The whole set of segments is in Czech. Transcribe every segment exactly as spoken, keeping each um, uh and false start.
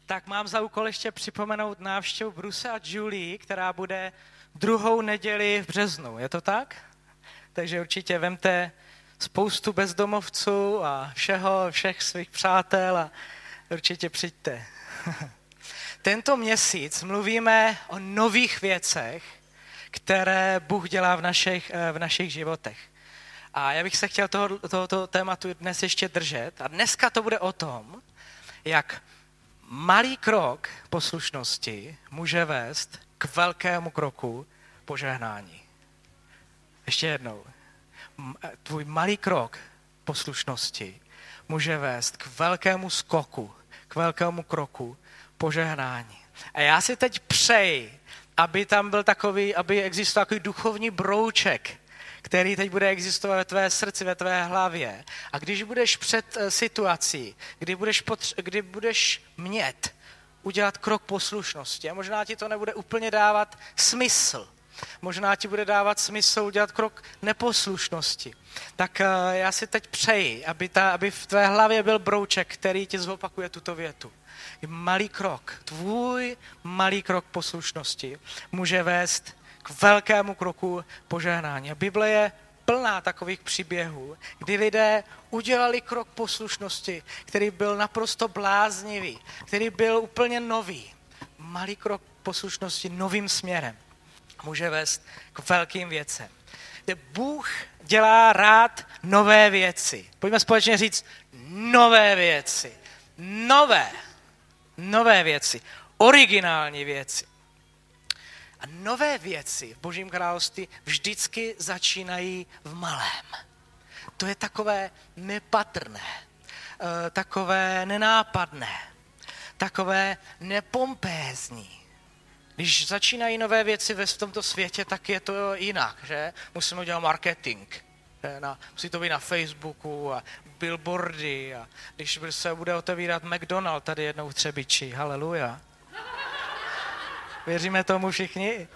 tak mám za úkol ještě připomenout návštěvu Bruse a Julie, která bude druhou neděli v březnu. Je to tak? Takže určitě vemte spoustu bezdomovců a všeho, všech svých přátel a určitě přijďte. Tento měsíc mluvíme o nových věcech, které Bůh dělá v našich, v našich životech. A já bych se chtěl toho, tohoto tématu dnes ještě držet. A dneska to bude o tom, jak malý krok poslušnosti může vést k velkému kroku požehnání. Ještě jednou. Tvůj malý krok poslušnosti může vést k velkému skoku, k velkému kroku požehnání. A já si teď přeji, aby tam byl takový, aby existoval takový duchovní brouček, který teď bude existovat ve tvé srdci, ve tvé hlavě. A když budeš před situací, kdy budeš, potř- kdy budeš mět udělat krok poslušnosti, a možná ti to nebude úplně dávat smysl, možná ti bude dávat smysl udělat krok neposlušnosti, tak uh, já si teď přeji, aby, ta, aby v tvé hlavě byl brouček, který ti zopakuje tuto větu. Malý krok, tvůj malý krok poslušnosti může vést k velkému kroku požehnání. A Bible je plná takových příběhů, kdy lidé udělali krok poslušnosti, který byl naprosto bláznivý, který byl úplně nový. Malý krok poslušnosti novým směrem může vést k velkým věcem. Kde Bůh dělá rád nové věci. Pojďme společně říct nové věci. Nové. Nové věci. Originální věci. A nové věci v Božím království vždycky začínají v malém. To je takové nepatrné, takové nenápadné, takové nepompézní. Když začínají nové věci v tomto světě, tak je to jinak, že? Musíme udělat marketing. Na, musí to být na Facebooku a billboardy. A když se bude otevírat McDonald tady jednou v Třebiči, haleluja. Věříme tomu všichni?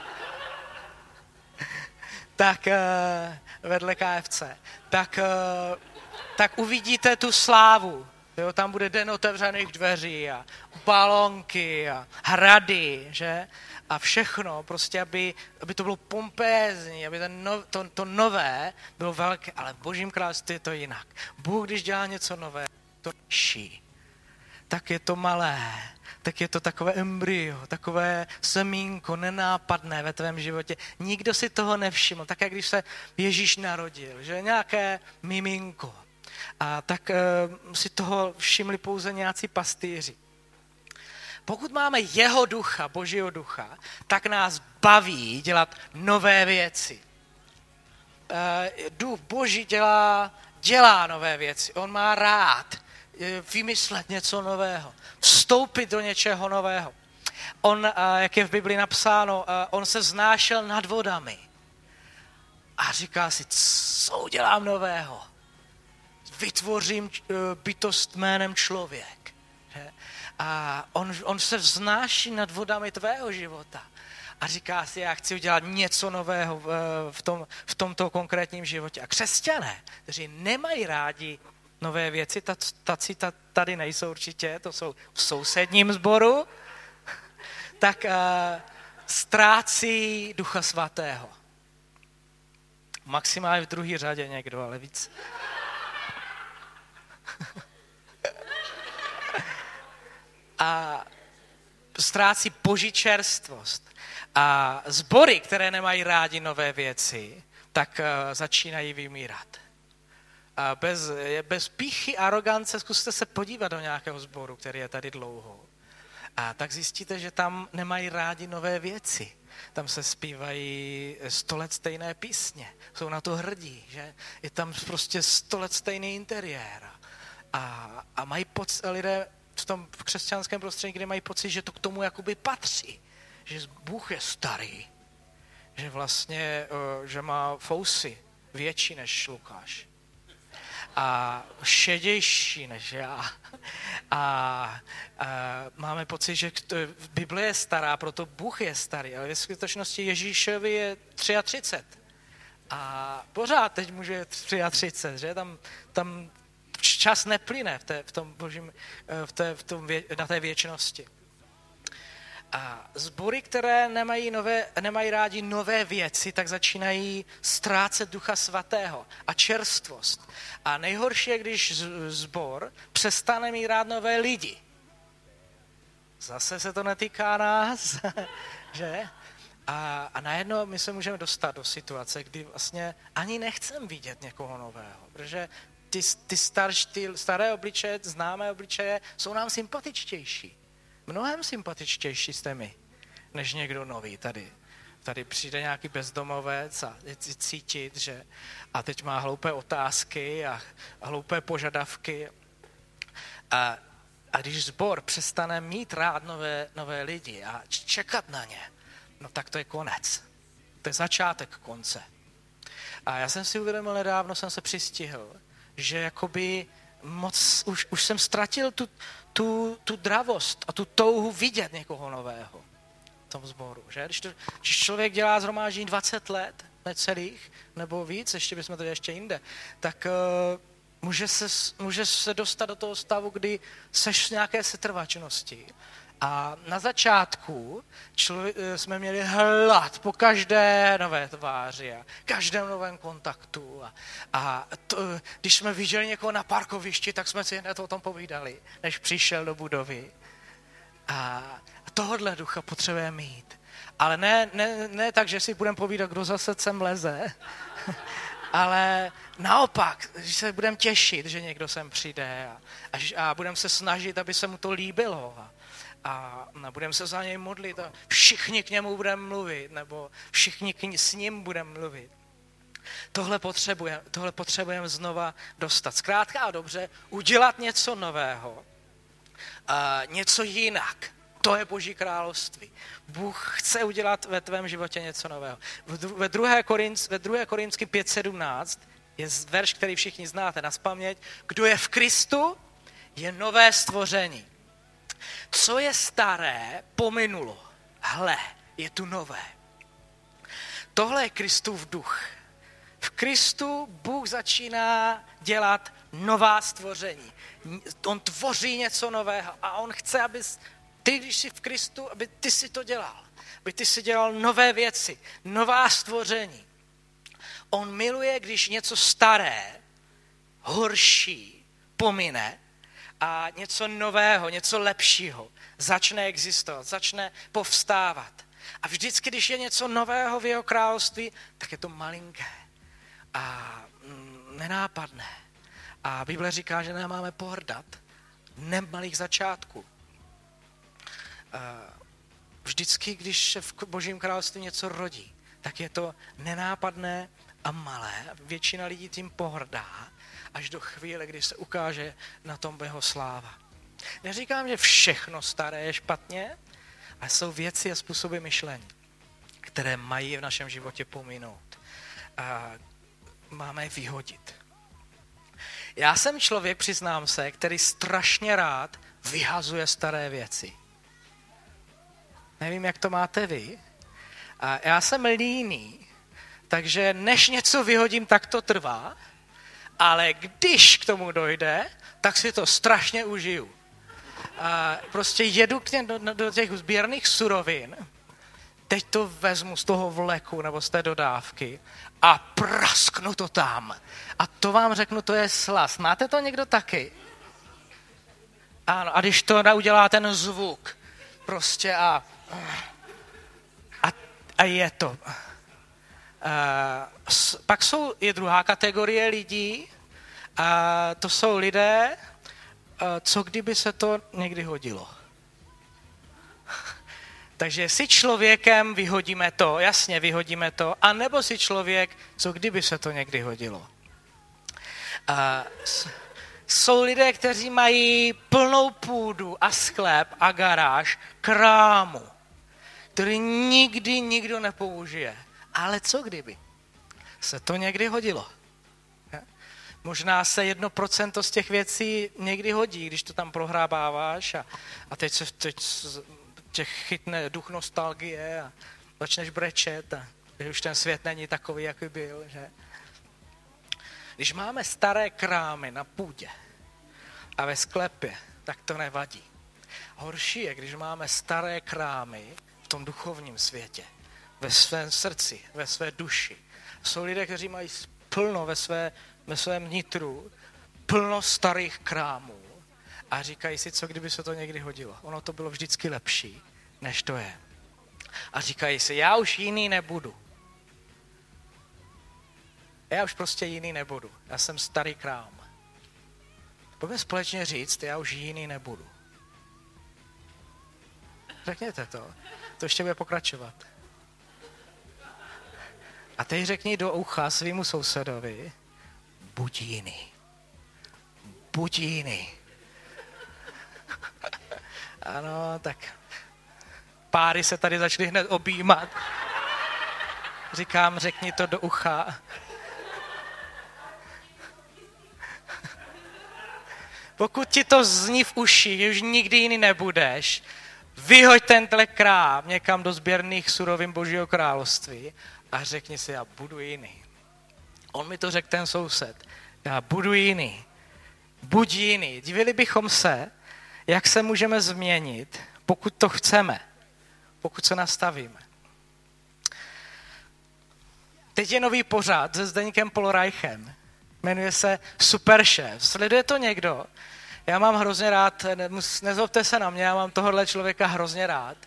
Tak vedle K F C. Tak, tak uvidíte tu slávu. Jo, tam bude den otevřených dveří a balonky a hrady, že? A všechno, prostě, aby, aby to bylo pompézní, aby ten no, to, to nové bylo velké, ale v Božím království je to jinak. Bůh, když dělá něco nové, to ší, tak je to malé, tak je to takové embryo, takové semínko nenápadné ve tvém životě. Nikdo si toho nevšiml, tak jak když se Ježíš narodil, že nějaké miminko. A tak uh, si toho všimli pouze nějací pastýři. Pokud máme jeho ducha, Božího ducha, tak nás baví dělat nové věci. Uh, duch Boží dělá, dělá nové věci. On má rád vymyslet něco nového, vstoupit do něčeho nového. On, uh, jak je v Bibli napsáno, uh, on se vznášel nad vodami a říká si, co udělám nového? Vytvořím bytost jménem člověk. Že? A on, on se vznáší nad vodami tvého života a říká si, já chci udělat něco nového v, v, tom, v tomto konkrétním životě. A křesťané, kteří nemají rádi nové věci, taci tady nejsou určitě, to jsou v sousedním sboru, tak uh, ztrácí Ducha Svatého. Maximálně v druhé řadě někdo, ale víc. A ztrácí boží čerstvost. A sbory, které nemají rádi nové věci, tak uh, začínají vymírat. A bez, bez pýchy, arogance, zkuste se podívat do nějakého sboru, který je tady dlouho. A tak zjistíte, že tam nemají rádi nové věci. Tam se zpívají sto let stejné písně. Jsou na to hrdí, že? Je tam prostě sto let stejný interiér. A, a mají pocit, lidé v tom křesťanském prostředí, kde mají pocit, že to k tomu jakoby patří. Že Bůh je starý. Že vlastně, že má fousy větší než Lukáš. A šedější než já. A, a máme pocit, že Bible je stará, proto Bůh je starý, ale ve skutečnosti Ježíšovi je třicet tři. A pořád teď může třicet tři, že? Tam, tam čas neplyne v, té, v tom božím, v té, v tom vě, na té věčnosti. A sbory, které nemají, nové, nemají rádi nové věci, tak začínají ztrácet Ducha Svatého a čerstvost. A nejhorší je, když sbor přestane mít rád nové lidi. Zase se to netýká nás, že? A, a najednou my se můžeme dostat do situace, kdy vlastně ani nechcem vidět někoho nového, protože ty, ty, starš, ty staré obličeje, známé obličeje jsou nám sympatičtější. Mnohem sympatičtější jste my, než někdo nový tady. Tady přijde nějaký bezdomovec a je cítit, že a teď má hloupé otázky a, a hloupé požadavky. A, a když sbor přestane mít rád nové, nové lidi a čekat na ně, no tak to je konec. To je začátek konce. A já jsem si uvědomil nedávno, jsem se přistihl, že jakoby moc, už, už jsem ztratil tu, tu, tu dravost a tu touhu vidět někoho nového v tom sboru. Že? Když, to, když člověk dělá shromáždění dvacet let, necelých, nebo víc, ještě bychom to ještě jinde, tak uh, může, se, může se dostat do toho stavu, kdy seš v nějaké setrvačnosti. A na začátku člověk, jsme měli hlad po každé nové tváři a každém novém kontaktu. A, a to, když jsme viděli někoho na parkovišti, tak jsme si hned o tom povídali, než přišel do budovy. A tohodle ducha potřebujeme mít. Ale ne, ne, ne tak, že si budeme povídat, kdo zase sem leze, ale naopak, že se budeme těšit, že někdo sem přijde a, a, a budeme se snažit, aby se mu to líbilo. A, a budeme se za něj modlit a všichni k němu budeme mluvit, nebo všichni k ní, s ním budeme mluvit. Tohle potřebujeme tohle potřebujeme znova dostat. Zkrátka a dobře, udělat něco nového, a něco jinak. To je Boží království. Bůh chce udělat ve tvém životě něco nového. Ve druhé Korinský pět sedmnáct je verš, který všichni znáte nazpaměť. Kdo je v Kristu, je nové stvoření. Co je staré, pominulo. Hle, je tu nové. Tohle je Kristův duch. V Kristu Bůh začíná dělat nová stvoření. On tvoří něco nového a on chce, aby ty, když jsi v Kristu, aby ty si to dělal. Aby ty si dělal nové věci, nová stvoření. On miluje, když něco staré, horší, pomine a něco nového, něco lepšího začne existovat, začne povstávat. A vždycky, když je něco nového v jeho království, tak je to malinké a nenápadné. A Bible říká, že nemáme pohrdat nemalých začátků. Vždycky, když se v Božím království něco rodí, tak je to nenápadné a malé. Většina lidí tím pohrdá, až do chvíle, kdy se ukáže na tom jeho sláva. Neříkám, že všechno staré je špatně, ale jsou věci a způsoby myšlení, které mají v našem životě pominout. A máme je vyhodit. Já jsem člověk, přiznám se, který strašně rád vyhazuje staré věci. Nevím, jak to máte vy. A já jsem líný, takže než něco vyhodím, tak to trvá, ale když k tomu dojde, tak si to strašně užiju. A prostě jedu k těm, do, do těch sběrných surovin, teď to vezmu z toho vleku nebo z té dodávky a prasknu to tam. A to vám řeknu, to je slast. Máte to někdo taky? Ano, a když to udělá ten zvuk, prostě a, a, a je to. A, pak jsou, je druhá kategorie lidí, a to jsou lidé, co kdyby se to někdy hodilo. Takže si člověkem vyhodíme to, jasně vyhodíme to, anebo si člověk, co kdyby se to někdy hodilo. A jsou lidé, kteří mají plnou půdu a sklep a garáž, krámu, který nikdy nikdo nepoužije. Ale co kdyby se to někdy hodilo? Možná se jedno procento z těch věcí někdy hodí, když to tam prohrábáváš a, a teď se teď tě chytne duch nostalgie a začneš brečet a že už ten svět není takový, jaký byl. Že? Když máme staré krámy na půdě a ve sklepě, tak to nevadí. Horší je, když máme staré krámy v tom duchovním světě, ve svém srdci, ve své duši. Jsou lidé, kteří mají plno ve, své, ve svém nitru, plno starých krámů a říkají si, co kdyby se to někdy hodilo. Ono to bylo vždycky lepší, než to je. A říkají si, já už jiný nebudu. Já už prostě jiný nebudu. Já jsem starý krám. Pojďme společně říct, já už jiný nebudu. Řekněte to. To ještě bude pokračovat. A teď řekni do ucha svýmu sousedovi, buď jiný. Buď jiný. Ano, tak páry se tady začaly hned objímat. Říkám, řekni to do ucha. Pokud ti to zní v uši, že už nikdy jiný nebudeš, vyhoď tenhle krám někam do sběrných surovin Božího království a řekni si, já budu jiný. On mi to řekl ten soused. Já budu jiný. Buď jiný. Divili bychom se, jak se můžeme změnit, pokud to chceme, pokud se nastavíme. Teď je nový pořad se Zdeňkem Polreichem. Jmenuje se Superšéf. Sleduje to někdo? Já mám hrozně rád, nezlobte se na mě, já mám tohohle člověka hrozně rád.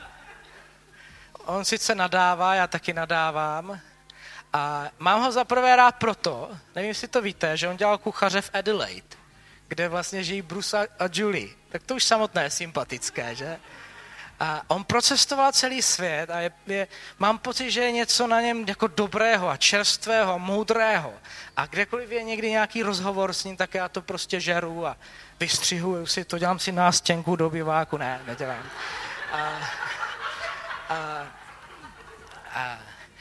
On sice nadává, já taky nadávám. A mám ho zaprvé rád proto, nevím, jestli to víte, že on dělal kuchaře v Adelaide, kde vlastně žijí Bruce a Julie. Tak to už samotné je sympatické, že? A on procestoval celý svět a je, je, mám pocit, že je něco na něm jako dobrého a čerstvého, moudrého. A kdekoliv je někdy nějaký rozhovor s ním, tak já to prostě žeru a vystřihuju si to, dělám si nástěnku do biváku. Ne, nedělám. A, a, a,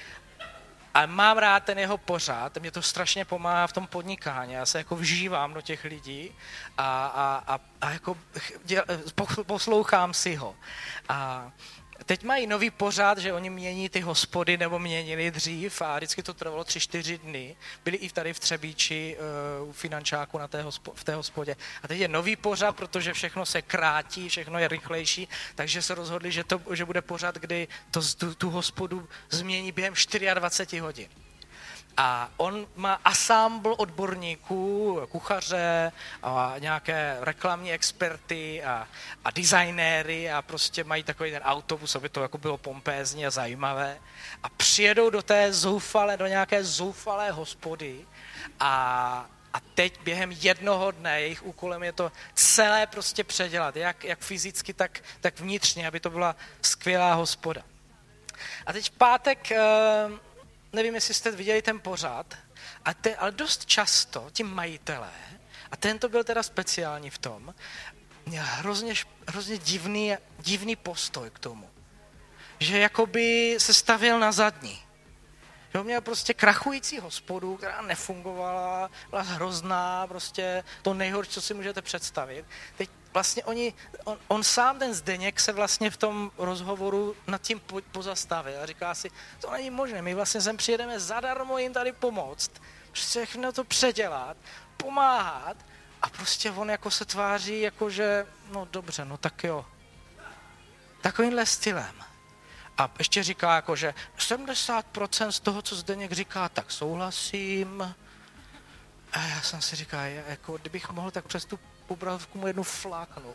a mám rád ten jeho pořád, mě to strašně pomáhá v tom podnikání, já se jako vžívám do těch lidí a, a, a, a jako děl, poslouchám si ho. A teď mají nový pořád, že oni mění ty hospody, nebo měnili dřív a vždycky to trvalo tři, čtyři dny. Byli i tady v Třebíči u finančáku na té hospo, v té hospodě. A teď je nový pořad, protože všechno se krátí, všechno je rychlejší, takže se rozhodli, že, to, že bude pořad, kdy to, tu, tu hospodu změní během dvacet čtyři hodin. A on má asámbl odborníků, kuchaře a nějaké reklamní experty a, a designéry a prostě mají takový ten autobus, aby to jako bylo pompézní a zajímavé. A přijedou do té zoufalé, do nějaké zoufalé hospody a, a teď během jednoho dne jejich úkolem je to celé prostě předělat, jak, jak fyzicky, tak, tak vnitřně, aby to byla skvělá hospoda. A teď v pátek... Nevím, jestli jste viděli ten pořad, a te, ale dost často ti majitelé, a ten to byl teda speciální v tom, měl hrozně, hrozně divný, divný postoj k tomu. Že jakoby se stavěl na zadní. Že měl prostě krachující hospodu, která nefungovala, byla hrozná, prostě to nejhorší, co si můžete představit. Teď vlastně oni, on, on sám, ten Zdeněk, se vlastně v tom rozhovoru nad tím pozastavil a říká si, to není možné, my vlastně sem přijedeme zadarmo jim tady pomoct, všechno to předělat, pomáhat a prostě on jako se tváří, jako že, no dobře, no tak jo. Takovýmhle stylem. A ještě říká, jako, že sedmdesát procent z toho, co Zdeněk říká, tak souhlasím. A já jsem si říkal, jako, kdybych mohl, tak přes tu obrazovku mu jednu fláknu.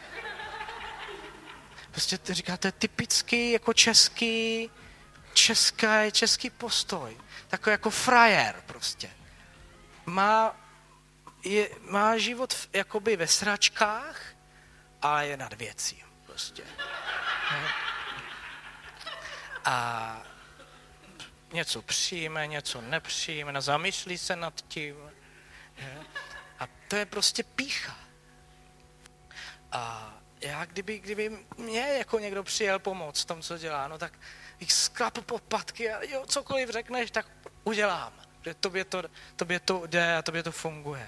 Prostě ty říká, to je typický jako český, český, český postoj. Takový jako frajer prostě. Má, je, má život v, jakoby ve sračkách, ale je nad věcí prostě. Ne? A něco přijme, něco nepřijme, zamyslí se nad tím. A to je prostě pýcha. A já, kdyby, kdyby mě jako někdo přijel pomoct v tom, co dělá, no tak bych sklapu popatky a jo, cokoliv řekneš, tak udělám. Že tobě to, tobě to jde a tobě to funguje.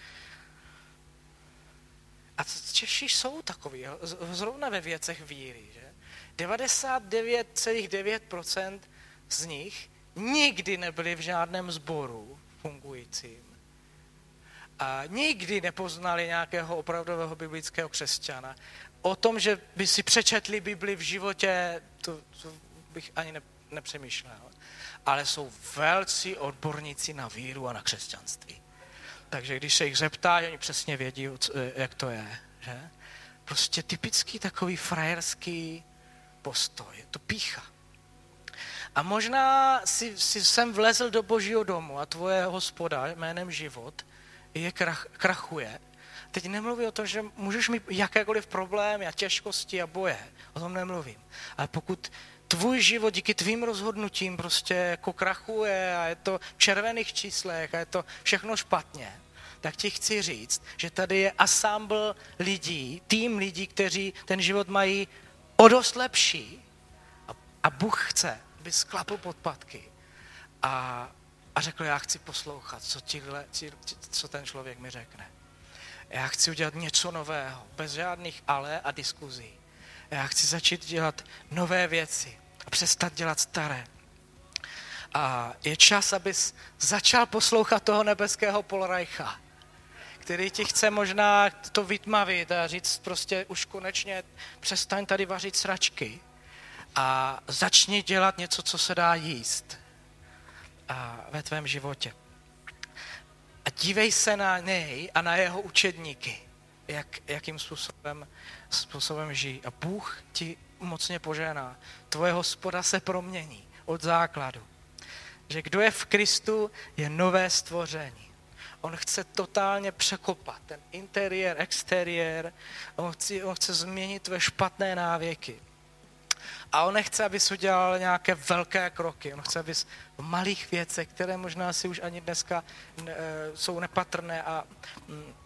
A Češi jsou takový, zrovna ve věcech víry, že? devadesát devět celá devět procent z nich nikdy nebyli v žádném sboru fungujícím. a nikdy nepoznali nějakého opravdového biblického křesťana. O tom, že by si přečetli Bibli v životě, to, to bych ani ne, nepřemýšlel. Ale jsou velcí odborníci na víru a na křesťanství. Takže když se jich zeptá, oni přesně vědí, jak to je. Že? Prostě typický takový frajerský postoj. Je to pýcha. A možná si, si sem vlezl do Božího domu a tvoje hospoda jménem život je krach, krachuje. Teď nemluvím o tom, že můžeš mít jakékoliv problémy a těžkosti a boje. O tom nemluvím. Ale pokud tvůj život díky tvým rozhodnutím prostě jako krachuje a je to v červených číslech a je to všechno špatně, tak ti chci říct, že tady je ansámbl lidí, tým lidí, kteří ten život mají o dost lepší a, a Bůh chce, aby sklapl podpatky a, a řekl, já chci poslouchat, co, tíhle, tí, co ten člověk mi řekne. Já chci udělat něco nového, bez žádných ale a diskuzí. Já chci začít dělat nové věci a přestat dělat staré. A je čas, abys začal poslouchat toho nebeského Polreicha, který ti chce možná to vytmavit a říct prostě už konečně přestaň tady vařit sračky a začni dělat něco, co se dá jíst a ve tvém životě. A dívej se na něj a na jeho učedníky, jak, jakým způsobem, způsobem žijí. A Bůh ti mocně požehná. Tvoje hospoda se promění od základu. Že kdo je v Kristu, je nové stvoření. On chce totálně překopat ten interiér, exteriér. On chce, on chce změnit tvé špatné návyky. A on nechce, abys udělal nějaké velké kroky. On chce, abys v malých věcech, které možná si už ani dneska ne, jsou nepatrné a mm, uh,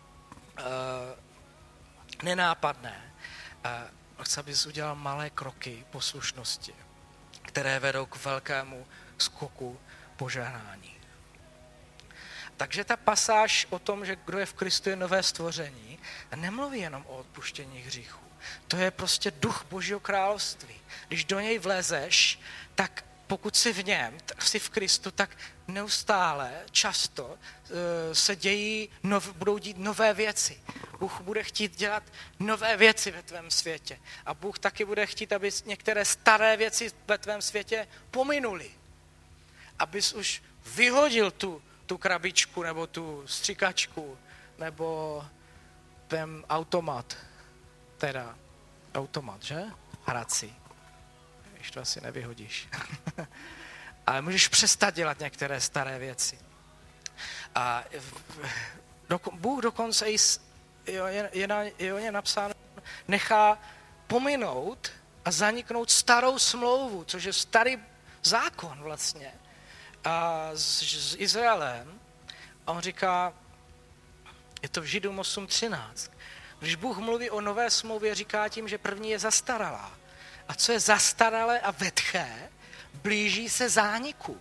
nenápadné. Uh, on chce, abys udělal malé kroky poslušnosti, které vedou k velkému skoku požehnání. Takže ta pasáž o tom, že kdo je v Kristu je nové stvoření, nemluví jenom o odpuštění hříchů. To je prostě duch Božího království. Když do něj vlezeš, tak pokud jsi v něm, jsi v Kristu, tak neustále, často uh, se dějí, nov, budou dít nové věci. Bůh bude chtít dělat nové věci ve tvém světě. A Bůh taky bude chtít, aby některé staré věci ve tvém světě pominuly. Abys už vyhodil tu, tu krabičku, nebo tu stříkačku, nebo ten automat. Teda automat, že? Hrací. Když to asi nevyhodíš. Ale můžeš přestat dělat některé staré věci. A Bůh dokonce i je, je, na, je o něm napsáno, nechá pominout a zaniknout starou smlouvu, což je starý zákon vlastně a s, s Izraelem. A on říká, je to v Židům osm třináct, když Bůh mluví o nové smlouvě, říká tím, že první je zastaralá. A co je zastaralé a vetché, blíží se zániku.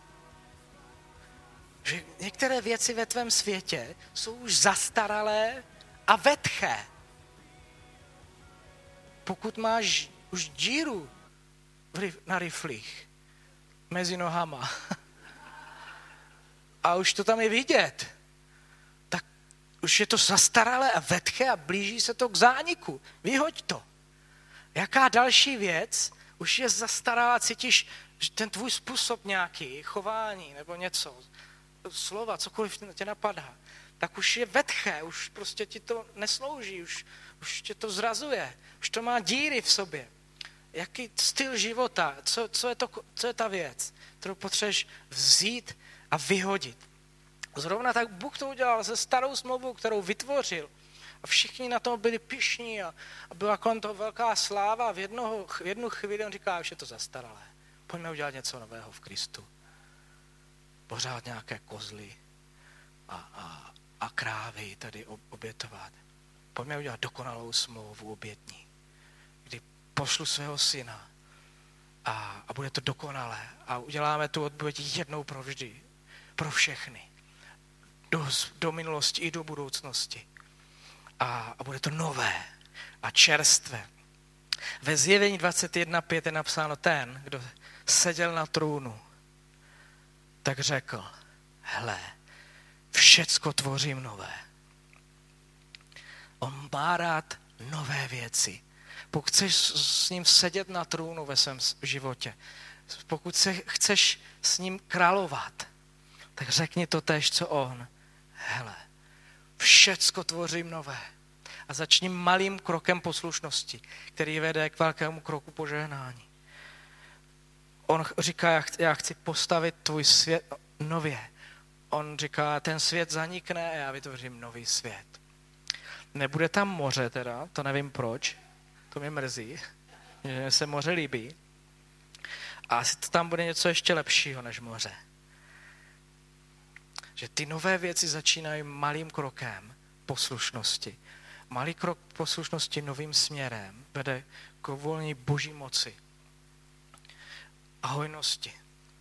Že některé věci ve tvém světě jsou už zastaralé a vetché. Pokud máš už díru na riflích mezi nohama a už to tam je vidět, tak už je to zastaralé a vetché a blíží se to k zániku. Vyhoď to. Jaká další věc už je zastaralá, cítíš, že ten tvůj způsob nějaký, chování nebo něco, slova, cokoliv tě napadá, tak už je vetché, už prostě ti to neslouží, už, už tě to zrazuje, už to má díry v sobě. Jaký styl života, co, co, je to, co je ta věc, kterou potřebuješ vzít a vyhodit. Zrovna tak Bůh to udělal se starou smlouvou, kterou vytvořil. A všichni na tom byli pyšní a, a byla kolem toho velká sláva a v, jednoho, v jednu chvíli on říká, už je to zastaralé. Pojďme udělat něco nového v Kristu. Pořád nějaké kozly a, a, a krávy tady obětovat. Pojďme udělat dokonalou smlouvu obětní, kdy pošlu svého syna a, a bude to dokonalé a uděláme tu oběť jednou provždy, pro všechny, do, do minulosti i do budoucnosti. A, a bude to nové a čerstvé. Ve Zjevení dvacet jedna pět je napsáno, ten, kdo seděl na trůnu, tak řekl, hele, všecko tvořím nové. On má rád nové věci. Pokud chceš s ním sedět na trůnu ve svém životě, pokud se, chceš s ním královat, tak řekni to též, co on. Hele, všecko tvořím nové. A začni malým krokem poslušnosti, který vede k velkému kroku požehnání. On říká, já chci, já chci postavit tvůj svět nově. On říká, ten svět zanikne a já vytvořím nový svět. Nebude tam moře teda, to nevím proč, to mě mrzí, že se moře líbí. A asi to tam bude něco ještě lepšího než moře. Že ty nové věci začínají malým krokem poslušnosti. Malý krok poslušnosti novým směrem vede k uvolnění boží moci a hojnosti.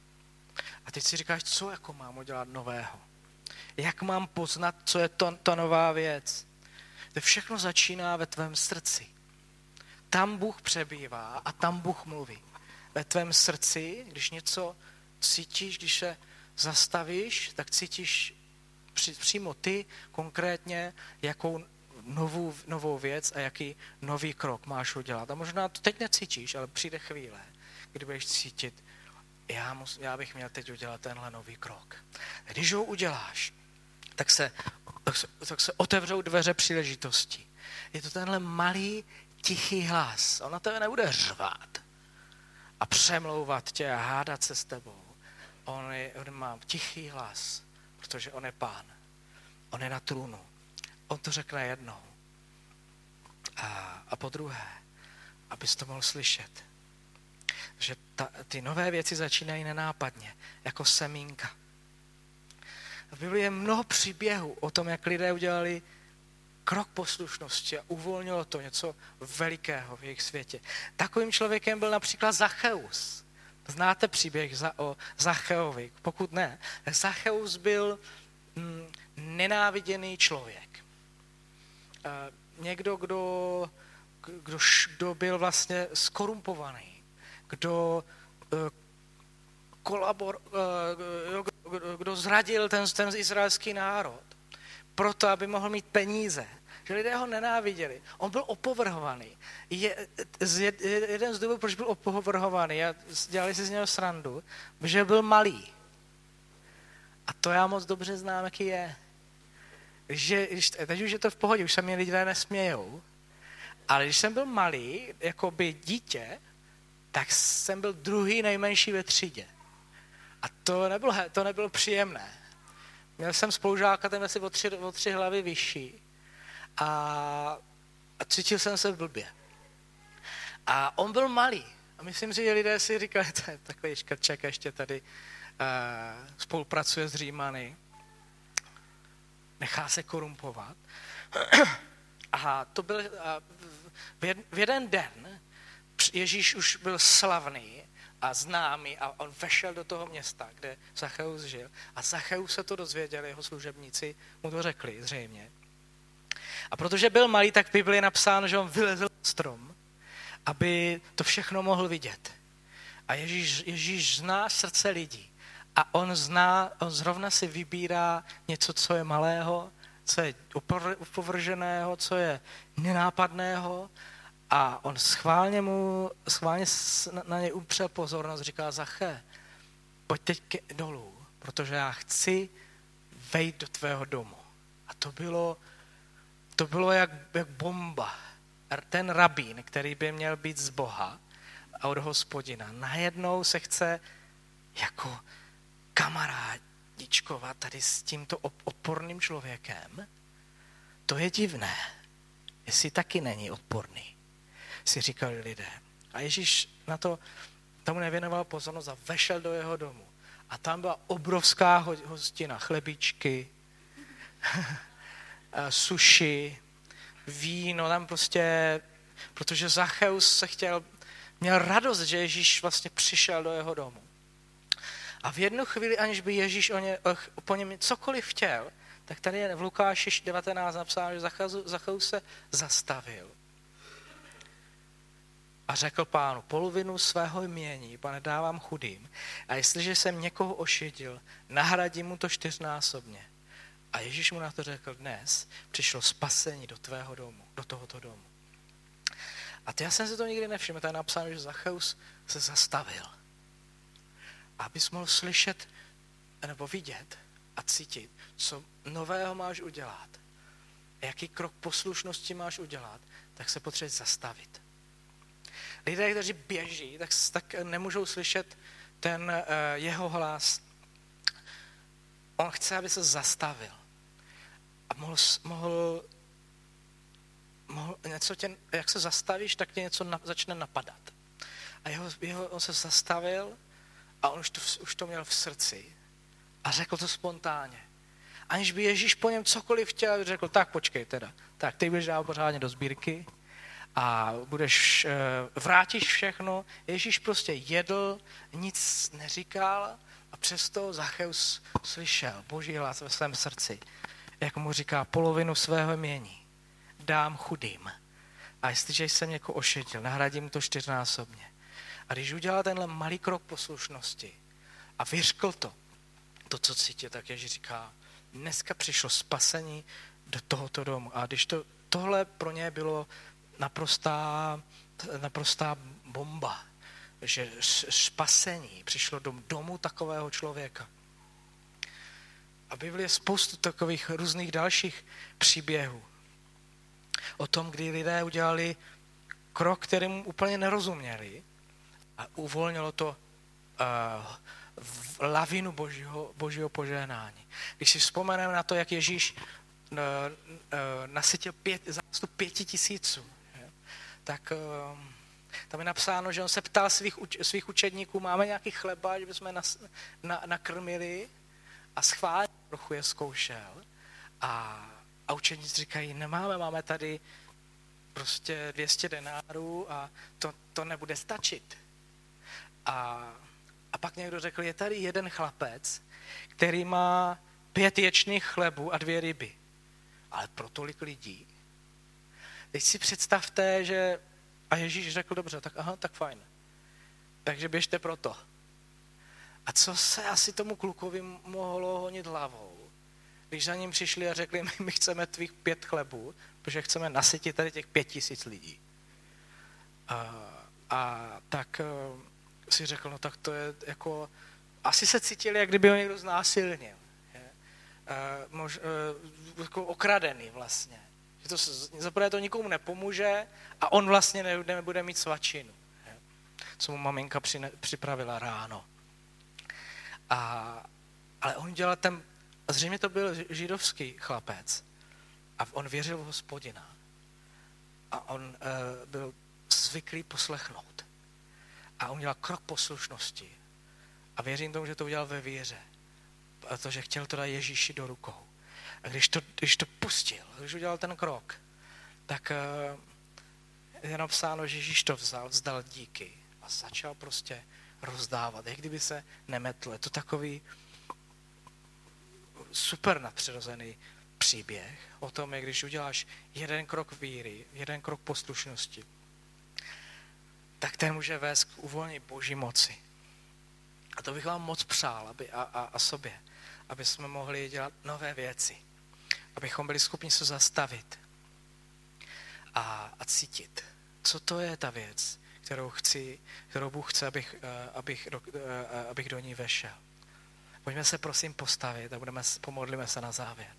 A teď si říkáš, co jako mám udělat nového? Jak mám poznat, co je to, ta nová věc? To všechno začíná ve tvém srdci. Tam Bůh přebývá a tam Bůh mluví. Ve tvém srdci, když něco cítíš, když se zastavíš, tak cítíš přímo ty konkrétně, jakou novou, novou věc a jaký nový krok máš udělat. A možná to teď necítíš, ale přijde chvíle, kdy budeš cítit, já, mus, já bych měl teď udělat tenhle nový krok. Když ho uděláš, tak se, tak se, tak se otevřou dveře příležitosti. Je to tenhle malý, tichý hlas. On na tebe nebude řvát a přemlouvat tě a hádat se s tebou. On, je, on má tichý hlas, protože on je pán. On je na trůnu. On to řekne jednou. A, a po druhé, abys to mohl slyšet. Že ta, ty nové věci začínají nenápadně, jako semínka. V Biblii je mnoho příběhů o tom, jak lidé udělali krok poslušnosti a uvolnilo to něco velikého v jejich světě. Takovým člověkem byl například Zacheus. Znáte příběh za, o Zacheovi? Pokud ne, Zacheus byl mm, nenáviděný člověk. E, někdo, kdo, kdo, kdo byl vlastně skorumpovaný, kdo e, kolabor, e, kdo, kdo zradil ten, ten izraelský národ, proto, aby mohl mít peníze. Že lidé ho nenáviděli. On byl opovrhovaný. Je, je, jeden z důvodů, proč byl opovrhovaný, a dělali si z něho srandu, že byl malý. A to já moc dobře znám, jaký je. Že, teď už je to v pohodě, už se mě lidé nesmějou, ale když jsem byl malý, jako by dítě, tak jsem byl druhý nejmenší ve třídě. A to nebylo, to nebylo příjemné. Měl jsem spolužáka, ten asi o tři, o tři hlavy vyšší a, a cítil jsem se blbě. A on byl malý. A myslím si, že lidé si říkali, to je takový škrček, ještě tady uh, spolupracuje s Římany, nechá se korumpovat. A to byl, a v jeden den Ježíš už byl slavný a známý a on vešel do toho města, kde Zacheus žil. A Zacheus se to dozvěděl, jeho služebníci mu to řekli zřejmě. A protože byl malý, tak v Biblii je napsáno, že on vylezl na strom, aby to všechno mohl vidět. A Ježíš, Ježíš zná srdce lidí. A on zná, on zrovna si vybírá něco, co je malého, co je upovrženého, co je nenápadného. A on schválně mu, schválně na něj upřel pozornost, říká, Zaché, pojď teď dolů, protože já chci vejít do tvého domu. A to bylo, to bylo jak, jak bomba. Ten rabín, který by měl být z Boha a od Hospodina, najednou se chce jako kamarádičkovat tady s tímto odporným člověkem. To je divné, jestli taky není odporný, si říkali lidé. A Ježíš na to tomu nevěnoval pozornost a vešel do jeho domu. A tam byla obrovská hostina, chlebíčky, suši, víno, tam prostě, protože Zacheus se chtěl, měl radost, že Ježíš vlastně přišel do jeho domu. A v jednu chvíli, aniž by Ježíš o ně, po něm cokoliv chtěl, tak tady je v Lukáši devatenáct napsáno, že Zacheus se zastavil. A řekl pánu, polovinu svého jmění, pane, dávám chudým. A jestliže jsem někoho ošidil, nahradím mu to čtyřnásobně. A Ježíš mu na to řekl, dnes přišlo spasení do tvého domu, do tohoto domu. A já jsem si to nikdy nevšiml, tady je napsáno, že Zacheus se zastavil. Abys mohl slyšet nebo vidět a cítit, co nového máš udělat, jaký krok poslušnosti máš udělat, tak se potřebuje zastavit. Lidé, kteří běží, tak, tak nemůžou slyšet ten uh, jeho hlas. On chce, aby se zastavil a mohl, mohl, mohl něco tě, jak se zastavíš, tak tě něco na, začne napadat. A jeho, jeho, on se zastavil a on už to, už to měl v srdci a řekl to spontánně. Aniž by Ježíš po něm cokoliv chtěl, řekl, tak počkej teda, tak ty budeš dát pořádně do sbírky a budeš, vrátíš všechno. Ježíš prostě jedl, nic neříkal a přesto Zacheus slyšel Boží hlas ve svém srdci, jak mu říká, polovinu svého jmění dám chudým. A jestliže jsem někoho ošetil, nahradím to čtyřnásobně. A když udělal tenhle malý krok poslušnosti a vyřkl to, to, co cítil, tak Ježíš říká, dneska přišlo spasení do tohoto domu. A když to, tohle pro ně bylo naprostá, naprostá bomba, že spasení přišlo do domu takového člověka. A v Biblii je spoustu takových různých dalších příběhů o tom, kdy lidé udělali krok, kterým úplně nerozuměli a uvolnilo to uh, v lavinu božího, božího požehnání. Když si vzpomeneme na to, jak Ježíš uh, uh, nasytil pět, zástup pěti tisíců, je, tak uh, tam je napsáno, že on se ptal svých, uč, svých učedníků, máme nějaký chleba, že bychom nas, na, nakrmili a schválně trochu je zkoušel. A, a učedníci říkají, nemáme, máme tady prostě dvě stě denárů a to, to nebude stačit. A, a pak někdo řekl, je tady jeden chlapec, který má pět ječných chlebů a dvě ryby. Ale pro tolik lidí. Teď si představte, že a Ježíš řekl, dobře, tak aha, tak fajn. Takže běžte pro to. A co se asi tomu klukovi mohlo honit hlavou, když za ním přišli a řekli, my, my chceme tvých pět chlebů, protože chceme nasytit tady těch pět tisíc lidí. A, a tak si řekl, no tak to je jako, asi se cítili, jak kdyby ho někdo znásilnil. Je? A, mož, a, jako okradený vlastně. Že to, zaprvé to nikomu nepomůže a on vlastně nebude mít svačinu. Je? Co mu maminka přine, připravila ráno. A, ale on dělal ten, zřejmě to byl židovský chlapec a on věřil v Hospodina a on uh, byl zvyklý poslechnout a on dělal krok poslušnosti a věřím tomu, že to udělal ve víře, protože chtěl to dát Ježíši do rukou. A když to, když to pustil, když udělal ten krok, tak uh, je napsáno, že Ježíš to vzal, vzdal díky a začal prostě rozdávat, jak kdyby se nemetl. Je to takový super nadpřirozený příběh o tom, jak když uděláš jeden krok víry, jeden krok poslušnosti, tak ten může vést k uvolnění Boží moci. A to bych vám moc přál aby, a, a, a sobě, aby jsme mohli dělat nové věci, abychom byli schopni se zastavit a, a cítit, co to je ta věc, kterou chci, kterou Bůh chce, abych, abych, do, abych do ní vešel. Pojďme se prosím postavit a budeme, pomodlíme se na závěr.